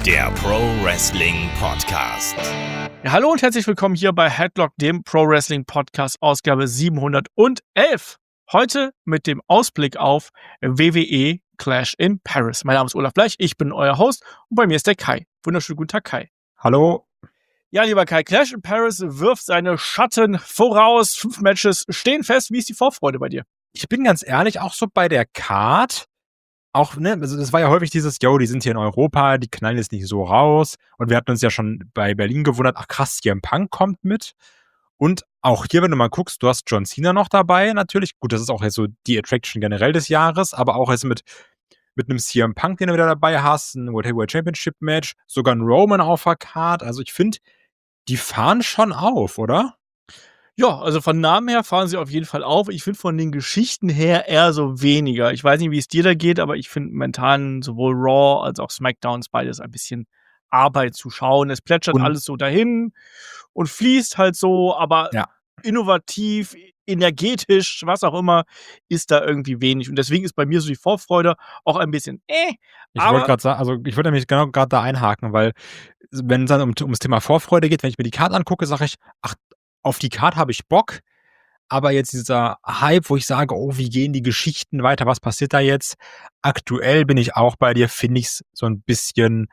der Pro Wrestling Podcast. Ja, hallo und herzlich willkommen hier bei Headlock, dem Pro Wrestling Podcast, Ausgabe 711. Heute mit dem Ausblick auf WWE Clash in Paris. Mein Name ist Olaf Bleich, ich bin euer Host und bei mir ist der Kai. Wunderschönen guten Tag, Kai. Hallo. Ja, lieber Kai, Clash in Paris wirft seine Schatten voraus. 5 Matches stehen fest. Wie ist die Vorfreude bei dir? Ich bin ganz ehrlich, auch so bei der Card, auch, ne, also das war ja häufig dieses, die sind hier in Europa, die knallen jetzt nicht so raus. Und wir hatten uns ja schon bei Berlin gewundert, ach krass, CM Punk kommt mit. Und auch hier, wenn du mal guckst, du hast John Cena noch dabei, natürlich. Gut, das ist auch jetzt so die Attraction generell des Jahres, aber auch jetzt mit einem CM Punk, den du wieder dabei hast, ein World Heavyweight Championship Match, sogar ein Roman auf der Card. Also ich finde, die fahren schon auf, oder? Ja, also von Namen her fahren sie auf jeden Fall auf. Ich finde von den Geschichten her eher so weniger. Ich weiß nicht, wie es dir da geht, aber ich finde momentan sowohl Raw als auch SmackDowns beides ein bisschen Arbeit zu schauen. Es plätschert Und alles so dahin und fließt halt so, aber ja, innovativ, energetisch, was auch immer, ist da irgendwie wenig. Und deswegen ist bei mir so die Vorfreude auch ein bisschen ich wollte gerade sagen, also ich wollte nämlich genau gerade da einhaken, weil wenn es dann ums Thema Vorfreude geht, wenn ich mir die Card angucke, sage ich, ach, auf die Card habe ich Bock, aber jetzt dieser Hype, wo ich sage, oh, wie gehen die Geschichten weiter, was passiert da jetzt? Aktuell bin ich auch bei dir, finde ich es so ein bisschen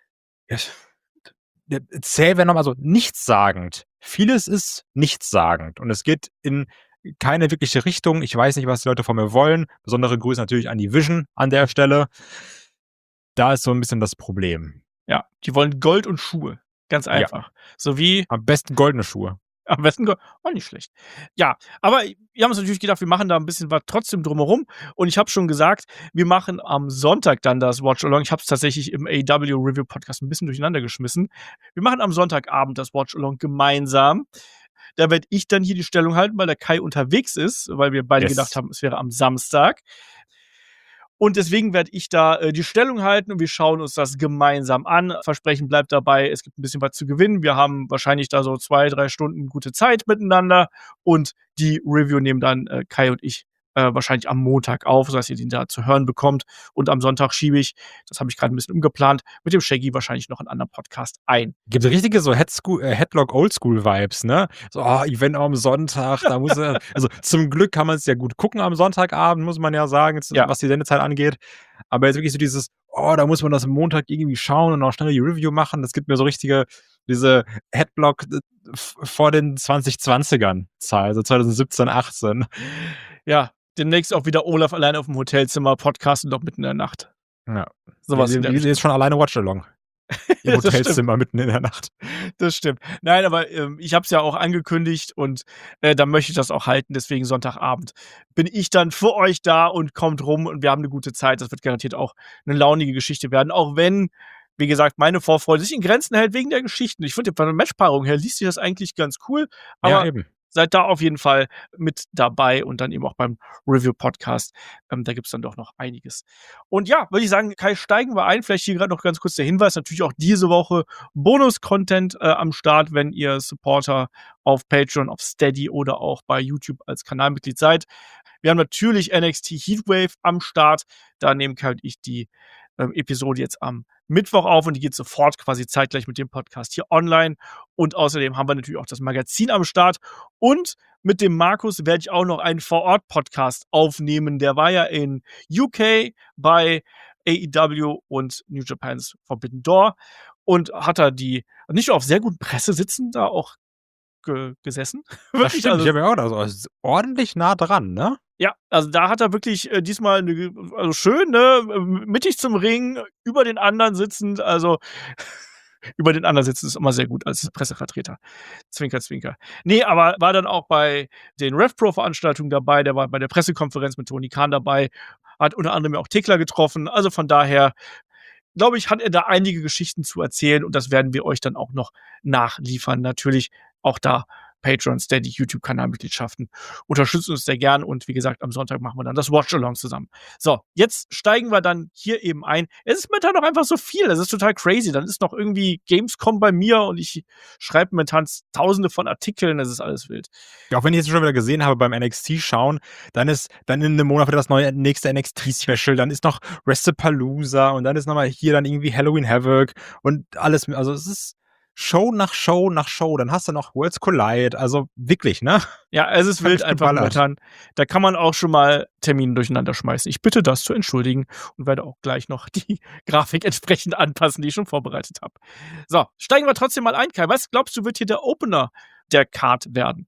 zäh, wenn noch mal so nichtssagend. Vieles ist nichtssagend und es geht in keine wirkliche Richtung. Ich weiß nicht, was die Leute von mir wollen. Besondere Grüße natürlich an die Vision an der Stelle. Da ist so ein bisschen das Problem. Ja, die wollen Gold und Schuhe. Ganz einfach. Ja. So wie Am besten goldene Schuhe. am besten Gold. Auch nicht schlecht. Ja, aber wir haben uns natürlich gedacht, wir machen da ein bisschen was trotzdem drumherum. Und ich habe schon gesagt, wir machen am Sonntag dann das Watch-Along. Ich habe es tatsächlich im AEW Review Podcast ein bisschen durcheinander geschmissen. Wir machen am Sonntagabend das Watch-Along gemeinsam. Da werde ich dann hier die Stellung halten, weil der Kai unterwegs ist, weil wir beide gedacht haben, es wäre am Samstag. Und deswegen werde ich da die Stellung halten und wir schauen uns das gemeinsam an. Versprechen bleibt dabei, es gibt ein bisschen was zu gewinnen. Wir haben wahrscheinlich da so 2-3 Stunden gute Zeit miteinander und die Review nehmen dann Kai und ich wahrscheinlich am Montag auf, sodass ihr den da zu hören bekommt. Und am Sonntag schiebe ich, das habe ich gerade ein bisschen umgeplant, mit dem Shaggy wahrscheinlich noch einen anderen Podcast ein. Gibt richtige so Headlock Oldschool Vibes, ne? So, Event am Sonntag, da muss er, also zum Glück kann man es ja gut gucken am Sonntagabend, muss man ja sagen, jetzt, was die Sendezeit angeht. Aber jetzt wirklich so dieses, da muss man das am Montag irgendwie schauen und auch schnell die Review machen. Das gibt mir so richtige, diese Headlock vor den 2020ern Zahl, also 2017, 18. Ja, demnächst auch wieder Olaf allein auf dem Hotelzimmer podcasten, doch mitten in der Nacht. Ja. Sowas Die ist schon alleine Watch-Along. Im Ja, Hotelzimmer mitten in der Nacht. Das stimmt. Nein, aber ich habe es ja auch angekündigt und da möchte ich das auch halten. Deswegen Sonntagabend bin ich dann für euch da und kommt rum und wir haben eine gute Zeit. Das wird garantiert auch eine launige Geschichte werden. Auch wenn, wie gesagt, meine Vorfreude sich in Grenzen hält wegen der Geschichten. Ich finde, von der Matchpaarung her liest sich das eigentlich ganz cool. Aber Ja, eben. seid da auf jeden Fall mit dabei und dann eben auch beim Review-Podcast. Da gibt's dann doch noch einiges. Und ja, würde ich sagen, Kai, steigen wir ein. Vielleicht hier gerade noch ganz kurz der Hinweis. Natürlich auch diese Woche Bonus-Content am Start, wenn ihr Supporter auf Patreon, auf Steady oder auch bei YouTube als Kanalmitglied seid. Wir haben natürlich NXT Heatwave am Start. Da nehmen Kai und ich die Episode jetzt am Mittwoch auf und die geht sofort quasi zeitgleich mit dem Podcast hier online. Und außerdem haben wir natürlich auch das Magazin am Start. Und mit dem Markus werde ich auch noch einen Vor-Ort-Podcast aufnehmen. Der war ja in UK bei AEW und New Japan's Forbidden Door und hat da die nicht nur auf sehr guten Pressesitzen da auch gesessen. Das stimmt, ich habe ja auch da so ordentlich nah dran, ne? Ja, also da hat er wirklich diesmal also schön, ne, mittig zum Ring, über den anderen sitzend, also über den anderen sitzen ist immer sehr gut als Pressevertreter. Zwinker, zwinker. Nee, aber war dann auch bei den RevPro-Veranstaltungen dabei, der war bei der Pressekonferenz mit Tony Khan dabei, hat unter anderem auch Tekla getroffen, also von daher glaube ich, hat er da einige Geschichten zu erzählen und das werden wir euch dann auch noch nachliefern. Natürlich auch da Patreon, Steady, YouTube-Kanalmitgliedschaften. Unterstützt uns sehr gern und wie gesagt, am Sonntag machen wir dann das Watch-Along zusammen. So, jetzt steigen wir dann hier eben ein. Es ist momentan noch einfach so viel. Es ist total crazy. Dann ist noch irgendwie Gamescom bei mir und ich schreibe momentan tausende von Artikeln. Es ist alles wild. Ja, auch wenn ich jetzt schon wieder gesehen habe beim NXT schauen, dann in einem Monat wieder das nächste NXT-Special, dann ist noch WrestlePalooza und dann ist nochmal hier dann irgendwie Halloween Havoc und alles. Also es ist Show nach Show nach Show. Dann hast du noch Worlds Collide. Also wirklich, ne? Ja, es ist wild einfach geballert. momentan. Da kann man auch schon mal Termine durcheinander schmeißen. Ich bitte das zu entschuldigen und werde auch gleich noch die Grafik entsprechend anpassen, die ich schon vorbereitet habe. So, steigen wir trotzdem mal ein, Kai. Was glaubst du, wird hier der Opener der Card werden?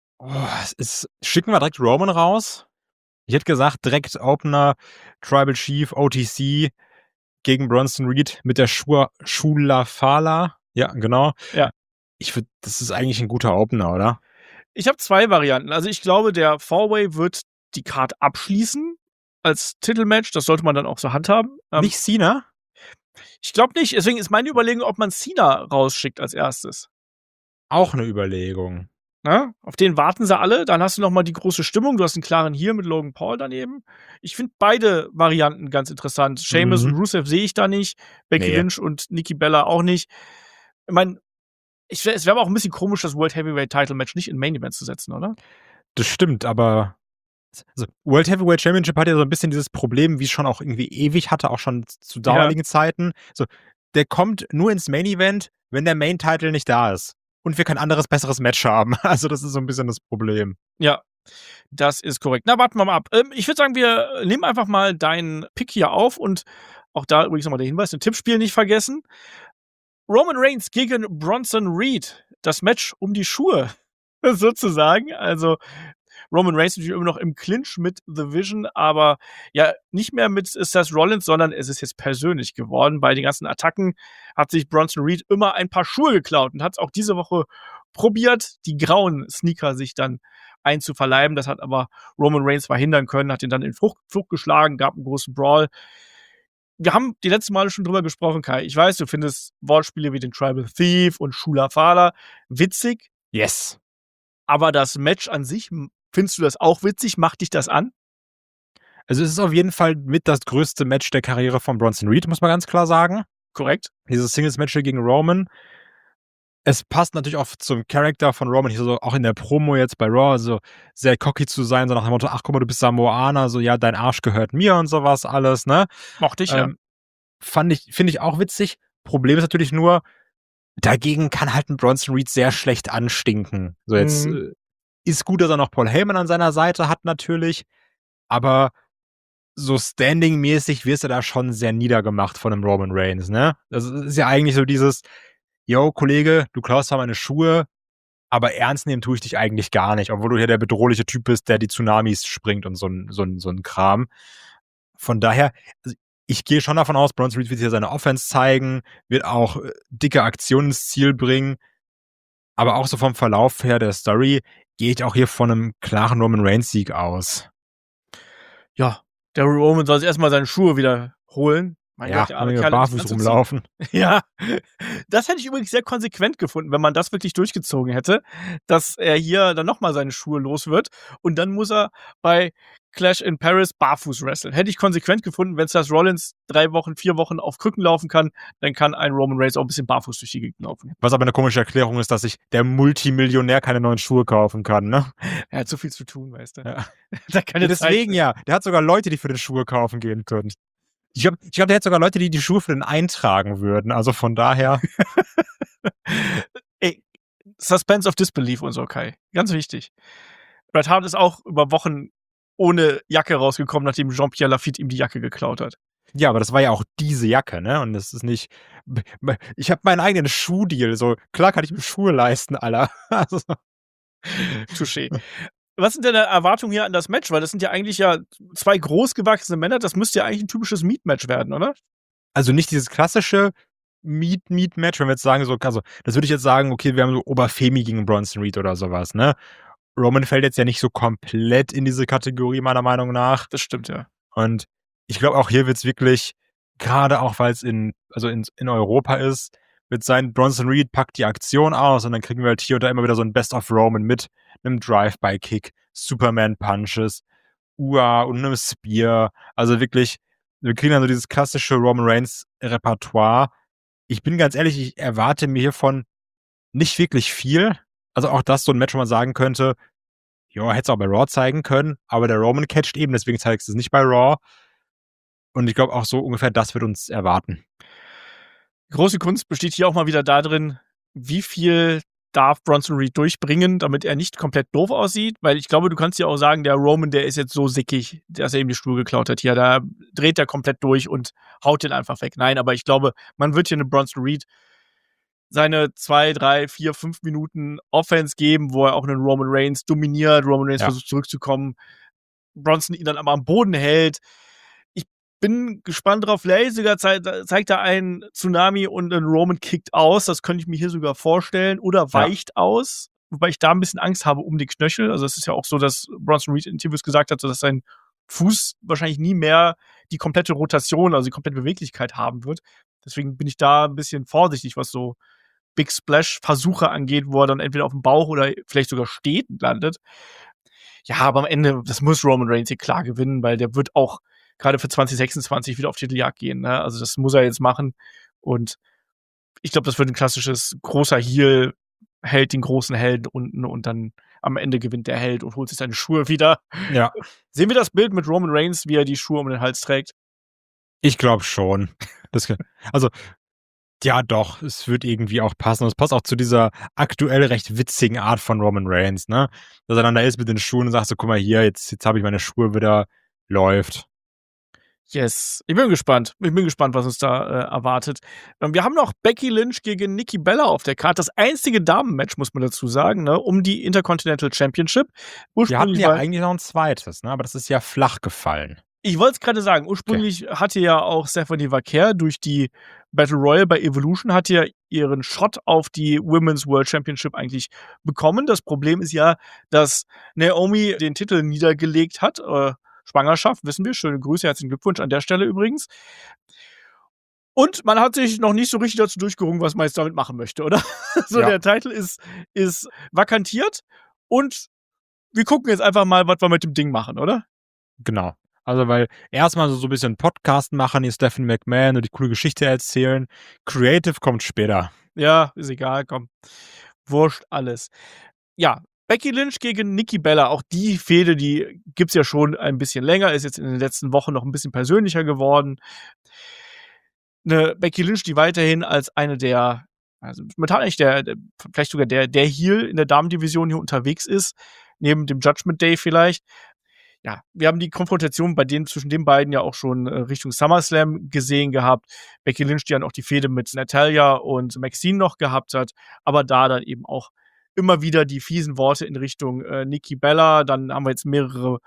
Schicken wir direkt Roman raus. Ich hätte gesagt, direkt Opener, Tribal Chief, OTC gegen Bronson Reed mit der Shula Fala. Ja, genau. Ja. Das ist eigentlich ein guter Opener, oder? Ich habe 2 Varianten. Also ich glaube, der Four-Way wird die Card abschließen als Titelmatch. Das sollte man dann auch so handhaben. Nicht Cena? Ich glaube nicht. Deswegen ist meine Überlegung, ob man Cena rausschickt als erstes. Auch eine Überlegung. Na, auf den warten sie alle. Dann hast du noch mal die große Stimmung. Du hast einen klaren hier mit Logan Paul daneben. Ich finde beide Varianten ganz interessant. Sheamus und Rusev sehe ich da nicht. Becky Lynch und Nikki Bella auch nicht. Ich meine, es wäre aber auch ein bisschen komisch, das World Heavyweight Title Match nicht in Main Event zu setzen, oder? Das stimmt, aber also World Heavyweight Championship hat ja so ein bisschen dieses Problem, wie es schon auch irgendwie ewig hatte, auch schon zu damaligen Zeiten. So, der kommt nur ins Main Event, wenn der Main Title nicht da ist. Und wir kein anderes, besseres Match haben. Also das ist so ein bisschen das Problem. Ja, das ist korrekt. Na, warten wir mal ab. Ich würde sagen, wir nehmen einfach mal deinen Pick hier auf und auch da übrigens nochmal der Hinweis, ein Tippspiel nicht vergessen. Roman Reigns gegen Bronson Reed. Das Match um die Schuhe, sozusagen. Also Roman Reigns natürlich immer noch im Clinch mit The Vision, aber ja, nicht mehr mit Seth Rollins, sondern es ist jetzt persönlich geworden. Bei den ganzen Attacken hat sich Bronson Reed immer ein paar Schuhe geklaut und hat es auch diese Woche probiert, die grauen Sneaker sich dann einzuverleiben. Das hat aber Roman Reigns verhindern können, hat ihn dann in Flucht geschlagen, gab einen großen Brawl. Wir haben die letzten Male schon drüber gesprochen, Kai. Ich weiß, du findest Wortspiele wie den Tribal Thief und Shula Fala witzig. Yes. Aber das Match an sich, findest du das auch witzig? Macht dich das an? Also es ist auf jeden Fall mit das größte Match der Karriere von Bronson Reed, muss man ganz klar sagen. Korrekt. Dieses Singles-Match gegen Roman. Es passt natürlich auch zum Charakter von Roman, hier so auch in der Promo jetzt bei Raw, so sehr cocky zu sein, so nach dem Motto, ach guck mal, du bist Samoaner, so ja, dein Arsch gehört mir und sowas alles, ne? Mochte ich, ja. Finde ich auch witzig. Problem ist natürlich nur, dagegen kann halt ein Bronson Reed sehr schlecht anstinken. So jetzt ist gut, dass er noch Paul Heyman an seiner Seite hat natürlich, aber so standing-mäßig wirst du da schon sehr niedergemacht von einem Roman Reigns, ne? Das ist ja eigentlich so dieses, yo, Kollege, du klaust zwar meine Schuhe, aber ernst nehmen tue ich dich eigentlich gar nicht, obwohl du hier der bedrohliche Typ bist, der die Tsunamis springt und so ein Kram. Von daher, also ich gehe schon davon aus, Bronson Reed wird hier seine Offense zeigen, wird auch dicke Aktionen ins Ziel bringen, aber auch so vom Verlauf her der Story gehe ich auch hier von einem klaren Roman Reigns-Sieg aus. Ja, der Roman soll sich erstmal seine Schuhe wieder holen. Mein Ja, Gott, der arme kann Kerl. barfuß rumlaufen. Ja, das hätte ich übrigens sehr konsequent gefunden, wenn man das wirklich durchgezogen hätte, dass er hier dann nochmal seine Schuhe los wird und dann muss er bei Clash in Paris barfuß wresteln. Hätte ich konsequent gefunden, wenn Seth Rollins 3 Wochen, 4 Wochen auf Krücken laufen kann, dann kann ein Roman Reigns auch ein bisschen barfuß durch die Gegend laufen. Was aber eine komische Erklärung ist, dass sich der Multimillionär keine neuen Schuhe kaufen kann, ne? Er hat so viel zu tun, weißt du. Ja. Da keine Deswegen Zeit. ja, der hat sogar Leute, die für den Schuhe kaufen gehen können. Ich glaub, der hat sogar Leute, die die Schuhe für den eintragen würden. Also von daher. Ey, Suspense of Disbelief und so, Kai. Ganz wichtig. Bret Hart ist auch über Wochen ohne Jacke rausgekommen, nachdem Jean-Pierre Lafitte ihm die Jacke geklaut hat. Ja, aber das war ja auch diese Jacke, ne? Und das ist nicht. Ich habe meinen eigenen Schuhdeal. So, klar kann ich mir Schuhe leisten, Alter. Also, Touché. Was sind denn deine Erwartungen hier an das Match? Weil das sind ja eigentlich 2 großgewachsene Männer. Das müsste ja eigentlich ein typisches Meat-Match werden, oder? also nicht dieses klassische Meat-Match, wenn wir jetzt sagen, so, also, das würde ich jetzt sagen, okay, wir haben so Oberfemi gegen Bronson Reed oder sowas, ne? Roman fällt jetzt ja nicht so komplett in diese Kategorie, meiner Meinung nach. Das stimmt, ja. Und ich glaube, auch hier wird es wirklich, gerade auch weil es in Europa ist, wird sein, Bronson Reed packt die Aktion aus und dann kriegen wir halt hier und da immer wieder so ein Best of Roman mit einem Drive-by-Kick, Superman-Punches, Ua und einem Spear. Also wirklich, wir kriegen dann so dieses klassische Roman Reigns-Repertoire. Ich bin ganz ehrlich, ich erwarte mir hiervon nicht wirklich viel. Also auch das so ein Match, wo man sagen könnte, ja, hätte es auch bei Raw zeigen können, aber der Roman catcht eben, deswegen zeigst du es nicht bei Raw. Und ich glaube auch so ungefähr das wird uns erwarten. Die große Kunst besteht hier auch mal wieder darin, wie viel darf Bronson Reed durchbringen, damit er nicht komplett doof aussieht, weil ich glaube, du kannst ja auch sagen, der Roman, der ist jetzt so sickig, dass er ihm die Stuhl geklaut hat hier, da dreht er komplett durch und haut den einfach weg. Nein, aber ich glaube, man wird hier eine Bronson Reed seine 2, 3, 4, 5 Minuten Offense geben, wo er auch einen Roman Reigns dominiert, Roman Reigns versucht zurückzukommen, Bronson ihn dann aber am Boden hält. Ich bin gespannt drauf, vielleicht sogar zeigt er einen Tsunami und einen Roman kickt aus, das könnte ich mir hier sogar vorstellen, oder weicht aus, wobei ich da ein bisschen Angst habe um die Knöchel. Also es ist ja auch so, dass Bronson Reed in Interviews gesagt hat, dass sein Fuß wahrscheinlich nie mehr die komplette Rotation, also die komplette Beweglichkeit haben wird. Deswegen bin ich da ein bisschen vorsichtig, was so Big Splash-Versuche angeht, wo er dann entweder auf dem Bauch oder vielleicht sogar steht und landet. Ja, aber am Ende, das muss Roman Reigns hier klar gewinnen, weil der wird auch gerade für 2026 wieder auf Titeljagd gehen. Ne? Also das muss er jetzt machen. Und ich glaube, das wird ein klassisches großer Heel, hält den großen Helden unten und dann am Ende gewinnt der Held und holt sich seine Schuhe wieder. Ja. Sehen wir das Bild mit Roman Reigns, wie er die Schuhe um den Hals trägt? Ich glaube schon. Also, ja doch, es wird irgendwie auch passen. Und es passt auch zu dieser aktuell recht witzigen Art von Roman Reigns, ne? Dass er dann da ist mit den Schuhen und sagt so, guck mal hier, jetzt habe ich meine Schuhe wieder, läuft. Yes. Ich bin gespannt. Was uns da erwartet. Wir haben noch Becky Lynch gegen Nikki Bella auf der Karte. Das einzige Damenmatch, muss man dazu sagen, ne, um die Intercontinental Championship. Wir hatten ja eigentlich noch ein zweites, ne? Aber das ist ja flach gefallen. Ich wollte es gerade sagen. Ursprünglich hatte ja auch Stephanie Vaquer durch die Battle Royale bei Evolution hat ja ihren Shot auf die Women's World Championship eigentlich bekommen. Das Problem ist ja, dass Naomi den Titel niedergelegt hat. Schwangerschaft, wissen wir. Schöne Grüße, herzlichen Glückwunsch an der Stelle übrigens. Und man hat sich noch nicht so richtig dazu durchgerungen, was man jetzt damit machen möchte, oder? So, der Titel ist vakantiert und wir gucken jetzt einfach mal, was wir mit dem Ding machen, oder? Genau. Also, weil erstmal so ein bisschen Podcast machen, hier Stephanie McMahon und die coole Geschichte erzählen. Creative kommt später. Ja, ist egal, komm. Wurscht alles. Ja, Becky Lynch gegen Nikki Bella, auch die Fehde, die gibt's ja schon ein bisschen länger, ist jetzt in den letzten Wochen noch ein bisschen persönlicher geworden. Eine Becky Lynch, die weiterhin als eine der, also momentan eigentlich vielleicht sogar der Heel in der Damendivision hier unterwegs ist, neben dem Judgment Day vielleicht. Ja, wir haben die Konfrontation zwischen den beiden ja auch schon Richtung SummerSlam gesehen gehabt. Becky Lynch, die dann auch die Fehde mit Natalya und Maxine noch gehabt hat, aber da dann eben auch immer wieder die fiesen Worte in Richtung Nikki Bella. Dann haben wir jetzt mehrere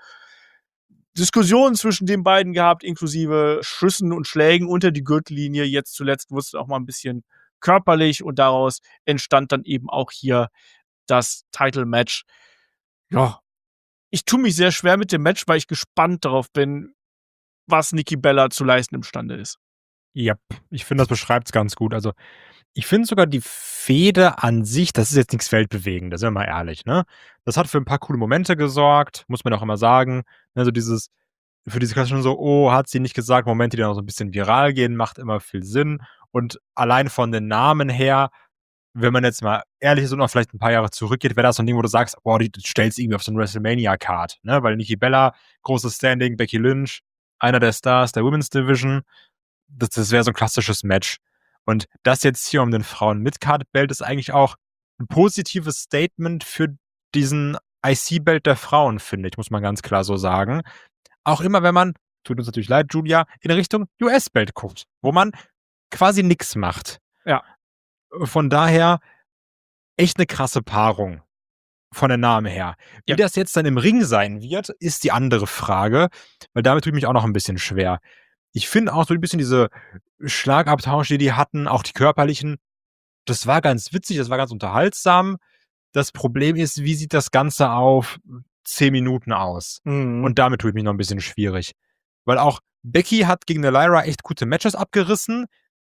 Diskussionen zwischen den beiden gehabt, inklusive Schüssen und Schlägen unter die Gürtellinie. Jetzt zuletzt wurde es auch mal ein bisschen körperlich und daraus entstand dann eben auch hier das Title-Match. Ja, ich tue mich sehr schwer mit dem Match, weil ich gespannt darauf bin, was Nikki Bella zu leisten imstande ist. Ja, ich finde, das beschreibt es ganz gut. Also, ich finde sogar die Fehde an sich, das ist jetzt nichts Weltbewegendes, sind wir mal ehrlich, ne? Das hat für ein paar coole Momente gesorgt, muss man auch immer sagen. Also für diese klassischen so, oh, hat sie nicht gesagt, Momente, die dann auch so ein bisschen viral gehen, macht immer viel Sinn. Und allein von den Namen her, wenn man jetzt mal ehrlich ist und auch vielleicht ein paar Jahre zurückgeht, wäre das so ein Ding, wo du sagst, boah, die stellst irgendwie auf so eine WrestleMania-Card, ne? Weil Nikki Bella, großes Standing, Becky Lynch, einer der Stars der Women's Division, das wäre so ein klassisches Match. Und das jetzt hier um den Frauen-Midcard-Belt ist eigentlich auch ein positives Statement für diesen IC-Belt der Frauen, finde ich, muss man ganz klar so sagen. Auch immer, wenn man, tut uns natürlich leid, Julia, in Richtung US-Belt guckt, wo man quasi nix macht. Ja. Von daher echt eine krasse Paarung von der Name her. Wie das jetzt dann im Ring sein wird, ist die andere Frage, weil damit tue ich mich auch noch ein bisschen schwer. Ich finde auch so ein bisschen diese Schlagabtausche, die hatten, auch die körperlichen, das war ganz witzig, das war ganz unterhaltsam. Das Problem ist, wie sieht das Ganze auf 10 Minuten aus? Mhm. Und damit tue ich mich noch ein bisschen schwierig. Weil auch Becky hat gegen eine Lyra echt gute Matches abgerissen.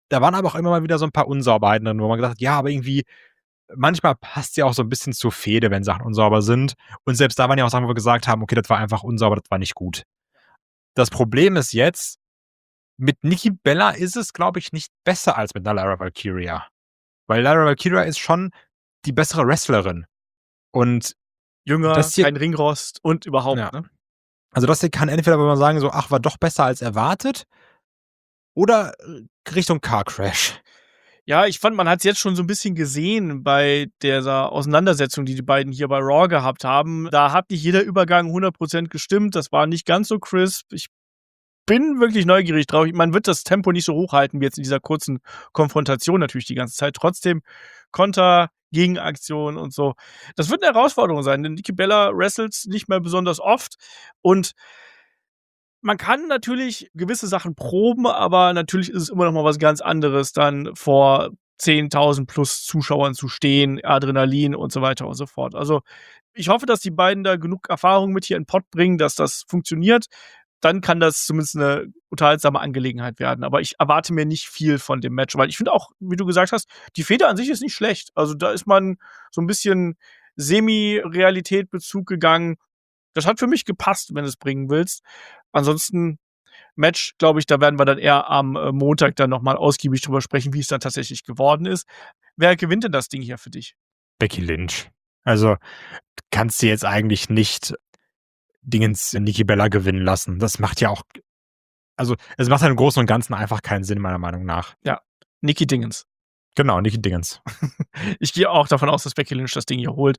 Da waren aber auch immer mal wieder so ein paar Unsauberheiten drin, wo man gesagt hat, ja, aber irgendwie manchmal passt ja auch so ein bisschen zur Fehde, wenn Sachen unsauber sind. Und selbst da waren ja auch Sachen, wo wir gesagt haben: „Okay, das war einfach unsauber, das war nicht gut.“ Das Problem ist jetzt, mit Nikki Bella ist es, glaube ich, nicht besser als mit 'ner Lara Valkyria. Weil Lara Valkyria ist schon die bessere Wrestlerin. Und Jünger, das hier kein Ringrost und überhaupt, ja. ne? Also, das hier kann entweder, wenn man sagen so: „Ach, war doch besser als erwartet“, oder, Richtung Car Crash. Ja, ich fand, man hat's jetzt schon so 'n bisschen gesehen bei dieser Auseinandersetzung, die die beiden hier bei Raw gehabt haben. Da hat nicht jeder Übergang 100% gestimmt. Das war nicht ganz so crisp. Ich bin wirklich neugierig drauf. Man wird das Tempo nicht so hochhalten wie jetzt in dieser kurzen Konfrontation natürlich die ganze Zeit. Trotzdem Konter, Gegenaktion und so. Das wird 'ne Herausforderung sein, denn Nikki Bella wrestelt nicht mehr besonders oft und man kann natürlich gewisse Sachen proben, aber natürlich ist es immer noch mal was ganz anderes, dann vor 10.000 plus Zuschauern zu stehen, Adrenalin und so weiter und so fort. Also, ich hoffe, dass die beiden da genug Erfahrung mit hier in 'n Pott bringen, dass das funktioniert. Dann kann das zumindest 'ne unterhaltsame Angelegenheit werden. Aber ich erwarte mir nicht viel von dem Match, weil ich finde auch, wie du gesagt hast, die Fehde an sich ist nicht schlecht. Also, da ist man so 'n bisschen Semi-Realität-Bezug gegangen. Das hat für mich gepasst, wenn du's bringen willst. Ansonsten Match, glaube ich, da werden wir dann eher am, Montag dann noch mal ausgiebig drüber sprechen, wie es dann tatsächlich geworden ist. Wer gewinnt denn das Ding hier für dich? Becky Lynch. Also, kannst du jetzt eigentlich nicht Dingens Nikki Bella gewinnen lassen. Das macht ja auch also, es macht ja im Großen und Ganzen einfach keinen Sinn, meiner Meinung nach. Ja, Nikki Dingens. Genau, Nikki Dingens. Ich gehe auch davon aus, dass Becky Lynch das Ding hier holt.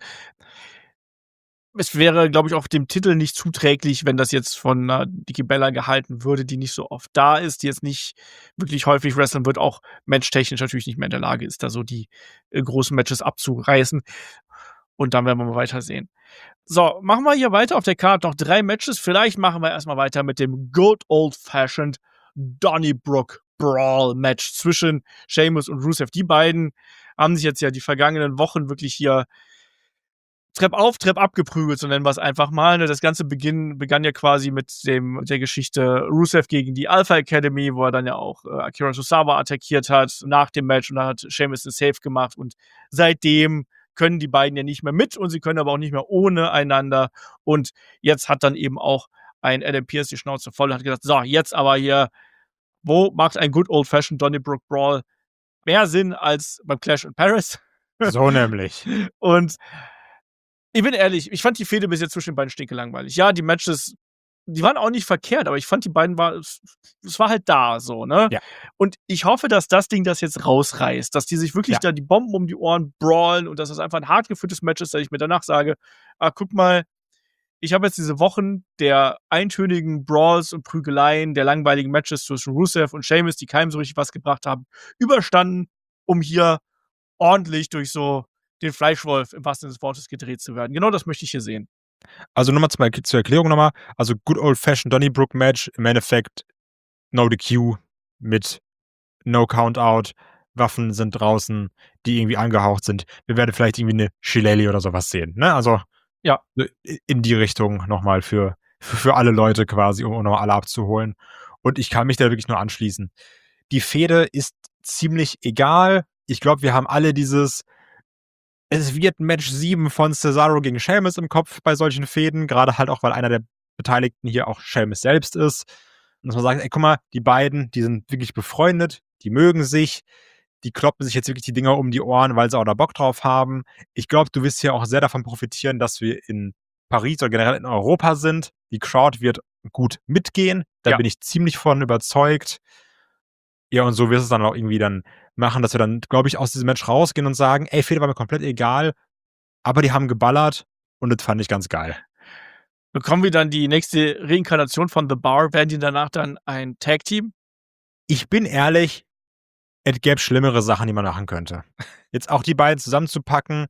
Es wäre, glaube ich, auch dem Titel nicht zuträglich, wenn das jetzt von 'ner Nikki Bella gehalten würde, die nicht so oft da ist, die jetzt nicht wirklich häufig wresteln wird, auch matchtechnisch natürlich nicht mehr in der Lage ist, da so die, großen Matches abzureißen. Und dann werden wir mal weitersehen. So, machen wir hier weiter auf der Card noch 3 Matches. Vielleicht machen wir erst mal weiter mit dem Good Old Fashioned Donnybrook Brawl Match zwischen Sheamus und Rusev. Die beiden haben sich jetzt ja die vergangenen Wochen wirklich hier Trepp auf, Trepp ab geprügelt, so nennen wir es einfach mal. Ne, das Ganze begann ja quasi mit der Geschichte Rusev gegen die Alpha Academy, wo er dann ja auch Akira Tozawa attackiert hat nach dem Match und dann hat Sheamus den Save gemacht und seitdem können die beiden ja nicht mehr mit und sie können aber auch nicht mehr ohne einander und jetzt hat dann eben auch ein Adam Pearce die Schnauze voll und hat gesagt, so, jetzt aber hier, wo macht ein Good Old Fashioned Donnybrook Brawl mehr Sinn als beim Clash in Paris? So nämlich. Und ich bin ehrlich, ich fand die Fehde bis jetzt zwischen den beiden stinkelangweilig. Ja, die Matches, die waren auch nicht verkehrt, aber ich fand, die beiden es war halt da so, ne? Ja. Und ich hoffe, dass das Ding das jetzt rausreißt, dass die sich wirklich Ja. da die Bomben um die Ohren brawlen und dass das einfach ein hart geführtes Match ist, dass ich mir danach sage: „Ah, guck mal, ich habe jetzt diese Wochen der eintönigen Brawls und Prügeleien, der langweiligen Matches zwischen Rusev und Sheamus, die keinem so richtig was gebracht haben, überstanden, um hier ordentlich durch so den Fleischwolf im wahrsten Sinne des Wortes gedreht zu werden.“ Genau das möchte ich hier sehen. Also, nur mal zur Erklärung noch mal. Also, Good Old Fashioned Donnybrook Match, im Endeffekt No DQ mit No Countout. Waffen sind draußen, die irgendwie angehaucht sind. Wir werden vielleicht irgendwie 'ne Shillelagh oder so was sehen, ne? Also, Ja. in die Richtung noch mal für alle Leute quasi, um noch mal alle abzuholen. Und ich kann mich da wirklich nur anschließen. Die Fehde ist ziemlich egal. Ich glaube, wir haben alle dieses es wird Match 7 von Cesaro gegen Sheamus im Kopf bei solchen Fehden, gerade halt auch, weil einer der Beteiligten hier auch Sheamus selbst ist. Und dass man sagt: „Ey, guck mal, die beiden, die sind wirklich befreundet, die mögen sich, die kloppen sich jetzt wirklich die Dinger um die Ohren, weil sie auch da Bock drauf haben.“ Ich glaube, du wirst hier auch sehr davon profitieren, dass wir in Paris oder generell in Europa sind. Die Crowd wird gut mitgehen. Da Ja. bin ich ziemlich von überzeugt. Ja, und so wirst du es dann auch irgendwie dann machen, dass wir dann, glaube ich, aus diesem Match rausgehen und sagen: „Ey, Fehde war mir komplett egal, aber die haben geballert und das fand ich ganz geil.“ Bekommen wir dann die nächste Reinkarnation von The Bar? Werden die danach dann ein Tag-Team? Ich bin ehrlich, es gäbe schlimmere Sachen, die man machen könnte. Jetzt auch die beiden zusammenzupacken,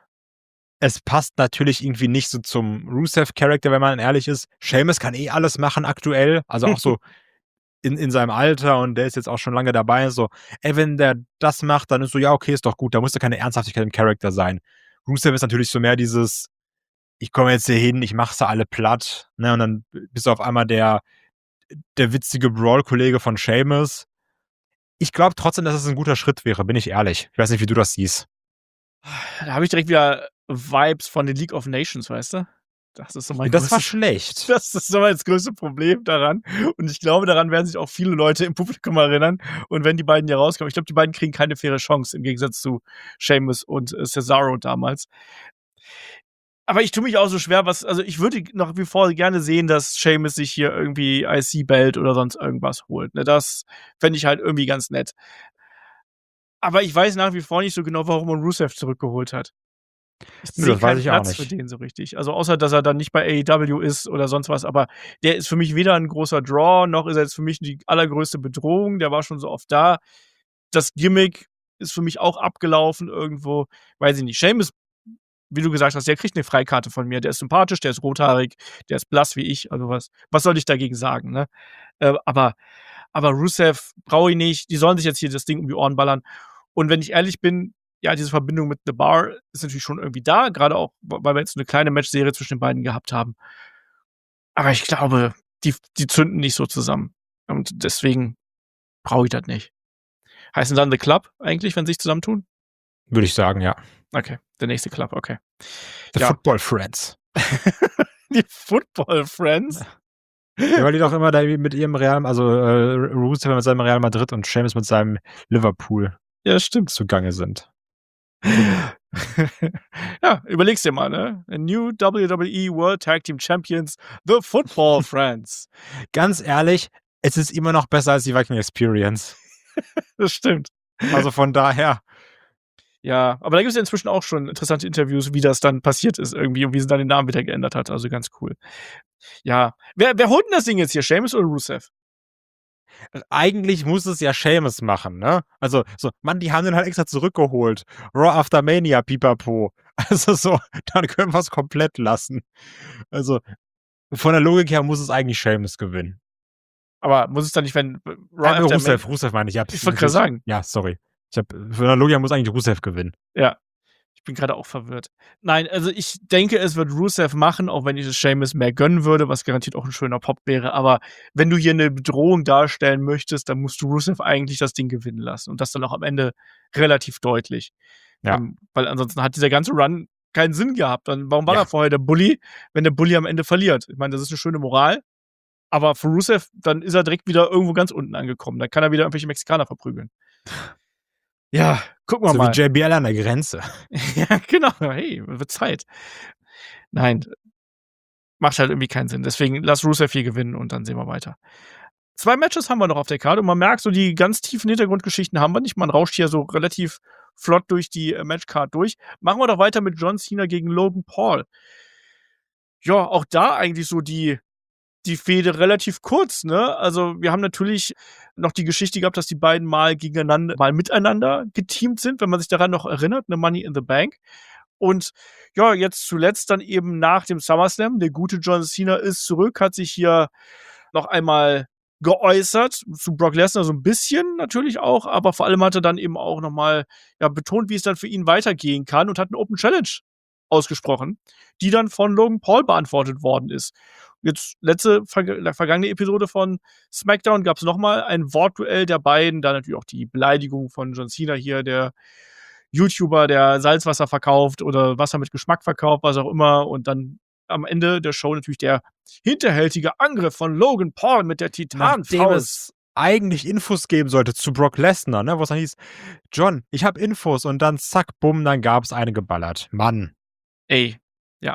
es passt natürlich irgendwie nicht so zum Rusev-Charakter, wenn man ehrlich ist. Sheamus kann eh alles machen aktuell, also auch so in seinem Alter und der ist jetzt auch schon lange dabei, so, ey, wenn der das macht, dann ist so, ja, okay, ist doch gut, da muss ja keine Ernsthaftigkeit im Charakter sein. Rusev ist natürlich so mehr dieses, ich komme jetzt hier hin, ich mache sie alle platt, ne, und dann bist du auf einmal der witzige Brawl-Kollege von Sheamus. Ich glaube trotzdem, dass es ein guter Schritt wäre, bin ich ehrlich. Ich weiß nicht, wie du das siehst. Da habe ich direkt wieder Vibes von den League of Nations, weißt du? Das ist so mein Das war größtes schlecht. Das ist so das größte Problem daran. Und ich glaube, daran werden sich auch viele Leute im Publikum erinnern. Und wenn die beiden hier rauskommen, ich glaube, die beiden kriegen keine faire Chance im Gegensatz zu Sheamus und Cesaro damals. Aber ich tue mich auch so schwer, also ich würde nach wie vor gerne sehen, dass Sheamus sich hier irgendwie IC-Belt oder sonst irgendwas holt. Ne, das fände ich halt irgendwie ganz nett. Aber ich weiß nach wie vor nicht so genau, warum man Rusev zurückgeholt hat. Ich Nö, sehe das weiß keinen ich auch Platz für nicht. den so richtig. Also außer, dass er dann nicht bei AEW ist oder sonst was, aber der ist für mich weder ein großer Draw, noch ist er jetzt für mich die allergrößte Bedrohung. Der war schon so oft da. Das Gimmick ist für mich auch abgelaufen irgendwo. Weiß ich nicht. Sheamus, wie du gesagt hast, der kriegt eine Freikarte von mir. Der ist sympathisch, der ist rothaarig, der ist blass wie ich. Also was soll ich dagegen sagen, ne? Aber Rusev brauche ich nicht. Die sollen sich jetzt hier das Ding um die Ohren ballern. Und wenn ich ehrlich bin, ja, diese Verbindung mit The Bar ist natürlich schon irgendwie da, gerade auch, weil wir jetzt so eine kleine Matchserie zwischen den beiden gehabt haben. Aber ich glaube, die zünden nicht so zusammen. Und deswegen brauche ich das nicht. Heißen dann The Club eigentlich, wenn sie sich zusammentun? Würde ich sagen, ja. Okay, der nächste Club, okay. The Ja. Football Friends. Die Football Friends? Ja, weil die doch immer da mit ihrem Real, also Rusev mit seinem Real Madrid und Sheamus mit seinem Liverpool Ja, stimmt. zugange sind. Ja, überleg's dir mal, ne? A New WWE World Tag Team Champions, The Football Friends. Ganz ehrlich, es ist immer noch besser als die Viking Experience. Das stimmt. Also von daher. Ja, aber da gibt es ja inzwischen auch schon interessante Interviews, wie das dann passiert ist irgendwie und wie sie dann den Namen wieder geändert hat. Also ganz cool. Ja. Wer holt denn das Ding jetzt hier? Sheamus oder Rusev? Eigentlich muss es ja Sheamus machen, ne? Also, so, Mann, die haben den halt extra zurückgeholt. Raw After Mania, pipapo. Also so, dann können wir es komplett lassen. Also, von der Logik her muss es eigentlich Sheamus gewinnen. Aber muss es dann nicht, wenn Raw Rusev meine ich. Ich wollte gerade sagen. Ja, sorry. Von der Logik her muss eigentlich Rusev gewinnen. Ja. Ich bin gerade auch verwirrt. Nein, also ich denke, es wird Rusev machen, auch wenn ich es Sheamus mehr gönnen würde, was garantiert auch ein schöner Pop wäre. Aber wenn du hier eine Bedrohung darstellen möchtest, dann musst du Rusev eigentlich das Ding gewinnen lassen. Und das dann auch am Ende relativ deutlich. Ja. Weil ansonsten hat dieser ganze Run keinen Sinn gehabt. Dann, warum war Ja. er vorher der Bully, wenn der Bully am Ende verliert? Ich meine, das ist eine schöne Moral. Aber für Rusev, dann ist er direkt wieder irgendwo ganz unten angekommen. Dann kann er wieder irgendwelche Mexikaner verprügeln. Ja, gucken wir mal. So wie JBL an der Grenze. Ja, genau. Hey, wird Zeit. Nein, macht halt irgendwie keinen Sinn. Deswegen lass Rusev hier gewinnen und dann sehen wir weiter. 2 Matches haben wir noch auf der Karte und man merkt so, die ganz tiefen Hintergrundgeschichten haben wir nicht. Man rauscht hier so relativ flott durch die Matchcard durch. Machen wir doch weiter mit John Cena gegen Logan Paul. Ja, auch da eigentlich so die Fehde relativ kurz, ne? Also, wir haben natürlich noch die Geschichte gehabt, dass die beiden mal miteinander geteamt sind, wenn man sich daran noch erinnert, ne, Money in the Bank. Und ja, jetzt zuletzt dann eben nach dem SummerSlam, der gute John Cena ist zurück, hat sich hier noch einmal geäußert, zu Brock Lesnar so ein bisschen natürlich auch, aber vor allem hat er dann eben auch noch mal, ja, betont, wie es dann für ihn weitergehen kann und hat eine Open Challenge ausgesprochen, die dann von Logan Paul beantwortet worden ist. Jetzt vergangene Episode von SmackDown gab es noch mal ein Wortduell der beiden, da natürlich auch die Beleidigung von John Cena hier, der YouTuber, der Salzwasser verkauft oder Wasser mit Geschmack verkauft, was auch immer. Und dann am Ende der Show natürlich der hinterhältige Angriff von Logan Paul mit der Nachdem Titanfaust. es eigentlich Infos geben sollte zu Brock Lesnar, ne, wo es dann hieß, John, ich hab Infos und dann zack, bumm, dann gab's eine geballert. Mann. Ey, ja.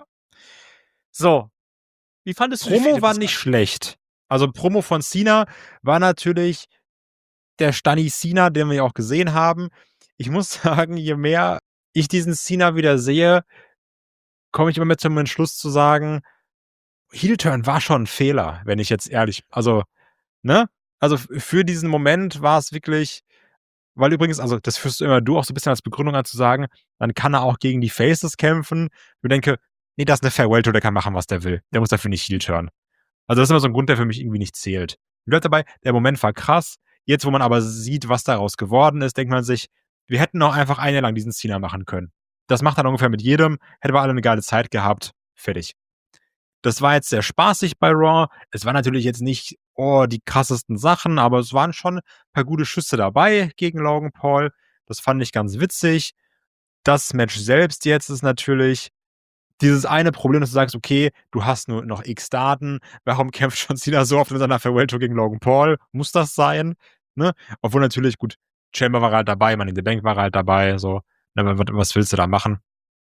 So. Wie fandest du die Promo Fehde war bislang? nicht schlecht. Also Promo von Cena war natürlich der Stani Cena, den wir ja auch gesehen haben. Ich muss sagen, je mehr ich diesen Cena wieder sehe, komme ich immer mehr zum Entschluss zu sagen, Heel-Turn war schon ein Fehler, wenn ich jetzt ehrlich, also, ne? Also für diesen Moment war es wirklich, weil übrigens, also das führst du immer du auch so ein bisschen als Begründung an zu sagen, dann kann er auch gegen die Faces kämpfen. Ich denke, nee, das ist eine Farewell-Tour, der kann machen, was der will. Der muss dafür nicht Heel-Turn. Also das ist immer so ein Grund, der für mich irgendwie nicht zählt. Ich bleib dabei, der Moment war krass. Jetzt, wo man aber sieht, was daraus geworden ist, denkt man sich, wir hätten auch einfach ein Jahr lang diesen Cena machen können. Das macht dann ungefähr mit jedem, hätten wir alle eine geile Zeit gehabt, fertig. Das war jetzt sehr spaßig bei Raw. Es war natürlich jetzt nicht die krassesten Sachen, aber es waren schon ein paar gute Schüsse dabei gegen Logan Paul. Das fand ich ganz witzig. Das Match selbst jetzt ist natürlich dieses eine Problem, dass du sagst, okay, du hast nur noch X Daten. Warum kämpft John Cena so oft in seiner Farewell Tour gegen Logan Paul? Muss das sein? Ne? Obwohl natürlich, gut, Chamber war halt dabei, Money in the Bank war halt dabei, so. Ne, was willst du da machen?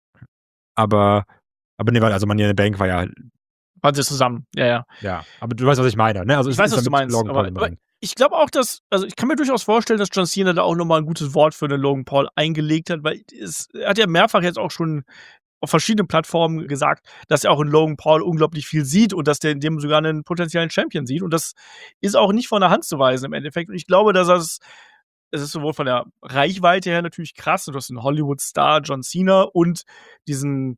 Aber nee, also Money in the Bank war ja, Waren sie zusammen, ja. ja. Aber du weißt, was ich meine, ne? Also Ich weiß, was du meinst, Logan Paul im aber Ring. ich glaube auch, also ich kann mir durchaus vorstellen, dass John Cena da auch noch mal 'n gutes Wort für den Logan Paul eingelegt hat, weil er hat ja mehrfach jetzt auch schon auf verschiedenen Plattformen gesagt, dass er auch in Logan Paul unglaublich viel sieht und dass der in dem sogar einen potenziellen Champion sieht. Und das ist auch nicht von der Hand zu weisen im Endeffekt. Und ich glaube, dass es ist sowohl von der Reichweite her natürlich krass. Du hast einen Hollywood-Star John Cena und diesen